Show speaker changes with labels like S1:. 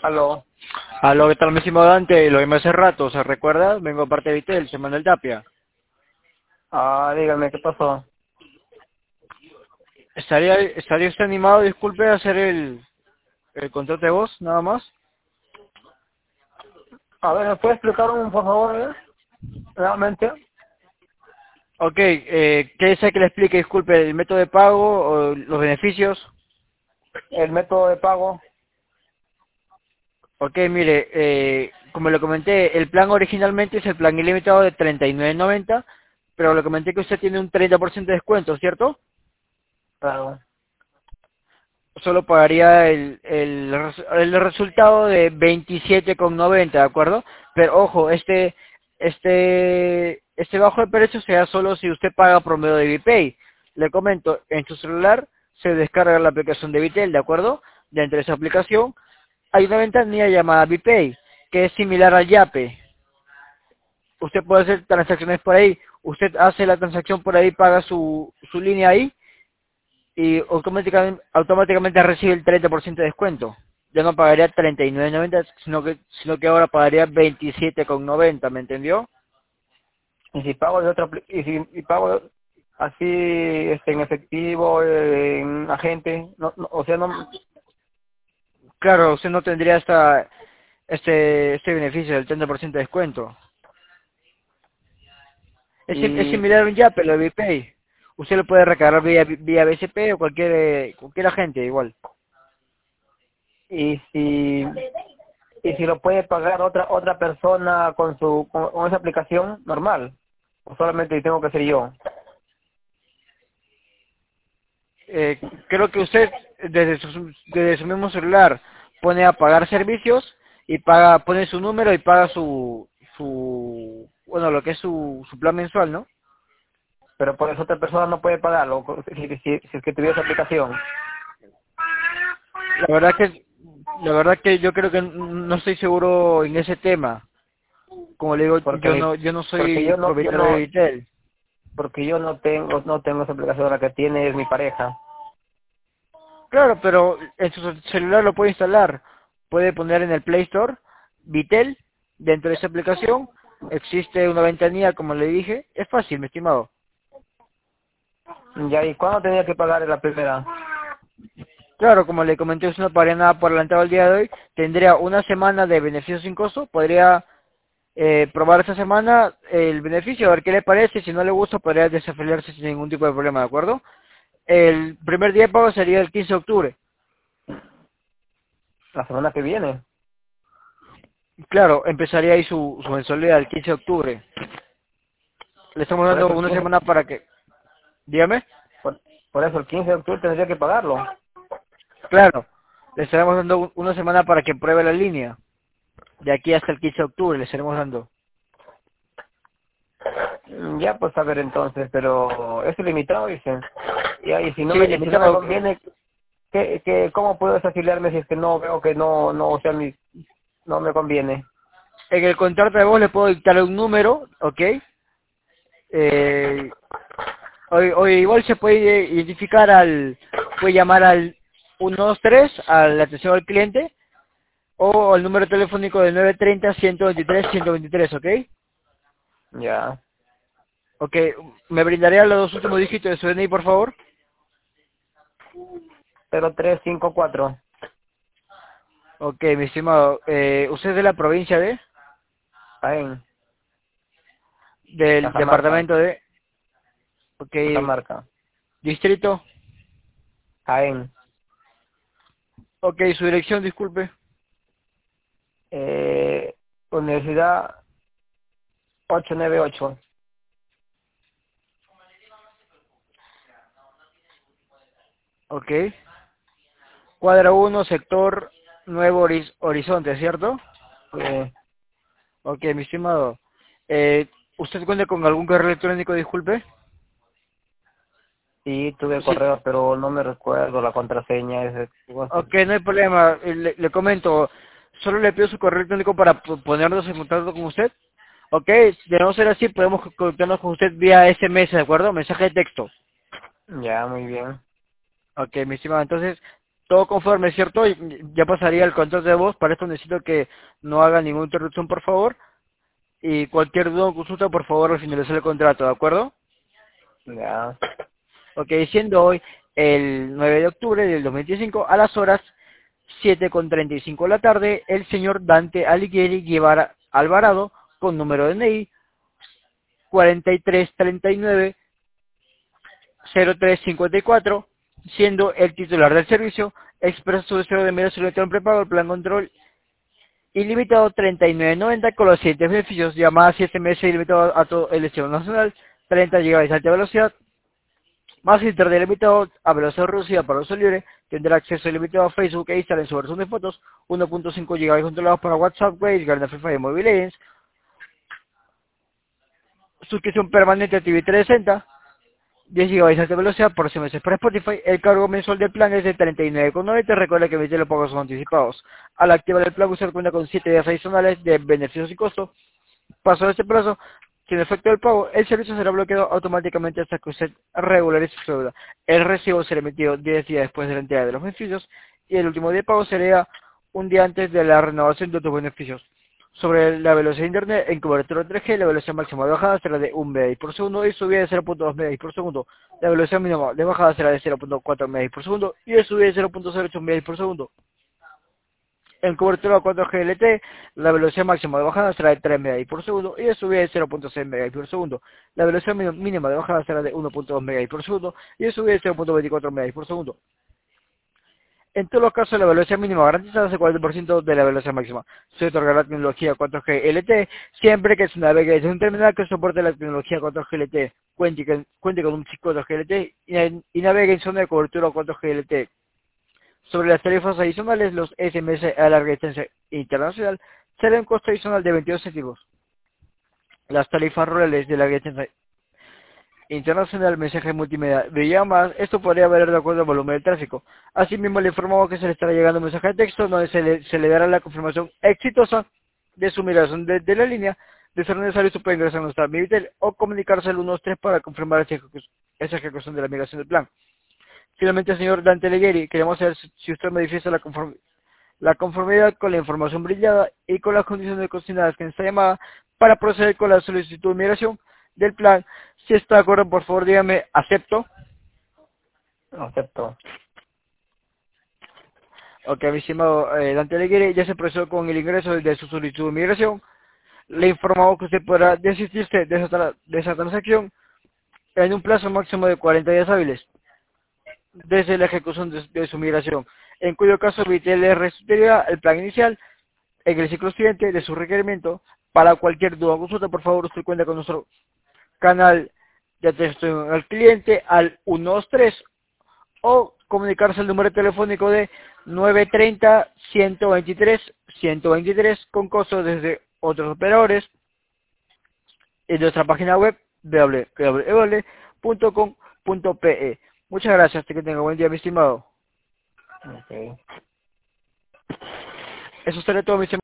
S1: Aló.
S2: Aló, ¿qué tal, mi estimado Dante? Lo vimos hace rato, ¿se recuerda? Vengo a parte de Vitel, se Manuel Tapia.
S1: Dígame, ¿qué pasó?
S2: ¿Estaría usted animado, disculpe, a hacer el contrato de voz, nada más?
S1: A ver, ¿me puede explicar por favor, realmente,
S2: Ok, ¿qué desea que le explique, disculpe, el método de pago o los beneficios?
S1: el método de pago?
S2: Ok, mire, como le comenté, el plan originalmente es el plan ilimitado de 39.90, pero le comenté que usted tiene un 30% de descuento, ¿cierto?
S1: Claro.
S2: Solo pagaría el resultado de 27,90, ¿de acuerdo? Pero ojo, este bajo de precio sea solo si usted paga promedio de VPay. Le comento, en su celular se descarga la aplicación de Vitel, ¿de acuerdo? Dentro de esa aplicación hay una ventanilla llamada VPay, que es similar al Yape. Usted puede hacer transacciones por ahí. Usted hace la transacción por ahí, paga su línea ahí y automáticamente recibe el 30% de descuento. Ya no pagaría 39,90, sino que ahora pagaría 27,90, ¿me entendió?
S1: Y si pago de otra, y pago así, en efectivo, en agente, o sea, no,
S2: Claro, usted no tendría este beneficio del 30% de descuento. Es
S1: y,
S2: similar a un Yape, lo de VPay. Usted lo puede recargar vía BCP o cualquier agente igual.
S1: y si, y si lo puede pagar otra persona con esa aplicación normal, o solamente tengo que ser yo.
S2: Creo que usted desde su mismo celular pone a pagar servicios y pone su número y paga bueno, lo que es su plan mensual, ¿no?
S1: Pero por eso otra persona no puede pagarlo, si es que tuviera esa aplicación.
S2: La verdad que, la verdad que yo creo que no estoy seguro en ese tema. Como le digo,
S1: Porque
S2: yo no
S1: porque
S2: soy
S1: yo
S2: propietario de
S1: no,
S2: Vitel.
S1: porque yo no tengo esa aplicación, la que tiene es mi pareja.
S2: Claro, pero en su celular lo puede instalar. Puede poner en el Play Store Vitel. Dentro de esa aplicación existe una ventanilla, como le dije. Es fácil, mi estimado.
S1: Ya, ¿y cuándo tenía que pagar la primera?
S2: Claro, como le comenté, usted no pagaría nada por adelantado el día de hoy. Tendría una semana de beneficio sin costo. Podría probar esta semana el beneficio, a ver qué le parece. Si no le gusta, podría desafiliarse sin ningún tipo de problema, ¿de acuerdo? El primer día de pago sería el 15 de octubre.
S1: La semana que viene.
S2: Claro, empezaría ahí su mensualidad el 15 de octubre. Le estamos
S1: Por
S2: dando
S1: eso el
S2: una
S1: 15
S2: semana para que... Dígame.
S1: por eso el 15 de octubre tendría que pagarlo.
S2: Claro, le estaremos dando una semana para que pruebe la línea. De aquí hasta el 15 de octubre le estaremos dando.
S1: Ya, pues a ver entonces, pero es ilimitado, dicen. Ya, y
S2: Sí,
S1: si no me
S2: limitado.
S1: conviene, ¿cómo puedo desafiliarme si es que no veo que o sea, no me conviene?
S2: En el contrato de voz le puedo dictar un número, ¿ok? Eh, o igual se puede identificar puede llamar al 123, a la atención al cliente, o al número telefónico de 930-123-123, ¿ok?
S1: Ya,
S2: Ok, ¿me brindaría los dos últimos dígitos de su DNI, por favor?
S1: 0354.
S2: Ok, mi estimado, ¿usted es de la provincia
S1: Jaén,
S2: del
S1: Cajamarca,
S2: departamento ok,
S1: Cajamarca,
S2: distrito?
S1: Jaén.
S2: Ok, su dirección, disculpe.
S1: Eh, Universidad 898.
S2: Ok. Cuadra 1, sector Nuevo Horizonte, ¿cierto?
S1: Eh,
S2: Ok, mi estimado. ¿Usted cuenta con algún correo electrónico, disculpe?
S1: sí, tuve
S2: Sí.
S1: correo, pero no me recuerdo la contraseña.
S2: Ok, no hay problema. Le comento. Solo le pido su correo electrónico para ponernos en contacto con usted. Ok, de no ser así, podemos conectarnos con usted vía SMS, ¿de acuerdo? Mensaje de texto.
S1: Ya, muy bien.
S2: Ok, mi estimado. Entonces, todo conforme, ¿cierto? Y ya pasaría el control de voz. Para esto necesito que no haga ninguna interrupción, por favor. Y cualquier duda o consulta, por favor, al finalizar el contrato, ¿de acuerdo?
S1: Ya.
S2: Ok, siendo hoy el 9 de octubre del 2025 a las horas 7:35 de la tarde, el señor Dante Alighieri Guevara Alvarado, con número de DNI 4339-0354, siendo el titular del servicio, expresa su deseo de enviar su electrón prepago, el plan control ilimitado 39.90 con los siguientes beneficios: llamadas 7 meses ilimitado a todo el estado nacional, 30 GB de alta velocidad, más internet ilimitado a velocidad reducida para uso libre, tendrá acceso ilimitado a Facebook e Instagram en su versión de fotos, 1.5 GB controlados para WhatsApp, Waze, Garden Free Fire y Mobile Legends, suscripción permanente a TV 360, 10 GB de alta velocidad por 6 meses para Spotify. El cargo mensual del plan es de 39,90. Recuerda que emitir los pagos son anticipados. Al activar el plan, usted cuenta con 7 días adicionales de beneficios y costos. Paso de este plazo, sin efecto del pago, el servicio será bloqueado automáticamente hasta que usted regularice su deuda. El recibo será emitido 10 días después de la entrega de los beneficios y el último día de pago sería un día antes de la renovación de otros beneficios. Sobre la velocidad de internet, en cobertura 3G, la velocidad máxima de bajada será de 1 Mbps por segundo y subida de 0.2 Mbps por segundo. La velocidad mínima de bajada será de 0.4 Mbps por segundo y de subida de 0.08 Mbps por segundo. En cobertura 4G LTE, la velocidad máxima de bajada será de 3 Mbps por segundo y de subida de 0.6 Mbps por segundo. La velocidad mínima de bajada será de 1.2 Mbps por segundo y de subida de 0.24 Mbps por segundo. En todos los casos, la velocidad mínima garantizada es el 40% de la velocidad máxima. Se otorgará la tecnología 4G LTE siempre que se navegue desde un terminal que soporte la tecnología 4G LTE, cuente con un chip 4G LTE y navegue en zona de cobertura 4G LTE. Sobre las tarifas adicionales, los SMS a larga distancia internacional serán un costo adicional de 22 céntimos. Las tarifas rurales de larga distancia internacional, mensaje multimedia de llamadas, esto podría variar de acuerdo al volumen del tráfico. Asimismo, le informamos que se le estará llegando un mensaje de texto donde se le dará la confirmación exitosa de su migración de la línea. De ser necesario, usted puede ingresar a nuestra Mivitel o comunicarse al 123 para confirmar esa ejecución de la migración del plan. Finalmente, señor Dante Alighieri, queremos saber si usted manifiesta la conformidad con la información brindada y con las condiciones consignadas en esta llamada para proceder con la solicitud de migración del plan. Si está de acuerdo, por favor, dígame acepto.
S1: Acepto.
S2: Ok, mi estimado Dante Alighieri, ya se procesó con el ingreso de su solicitud de migración. Le informamos que usted podrá desistirse de esa transacción en un plazo máximo de 40 días hábiles desde la ejecución de su migración, en cuyo caso Vitel le restituirá el plan inicial en el ciclo siguiente de su requerimiento. Para cualquier duda o consulta, por favor, usted cuenta con nuestro canal de atención al cliente al 123 o comunicarse al número telefónico de 930-123-123 con costos desde otros operadores en nuestra página web www.com.pe. Muchas gracias, que tenga buen día, mi estimado.
S1: Okay.
S2: Eso será todo, mi estimado.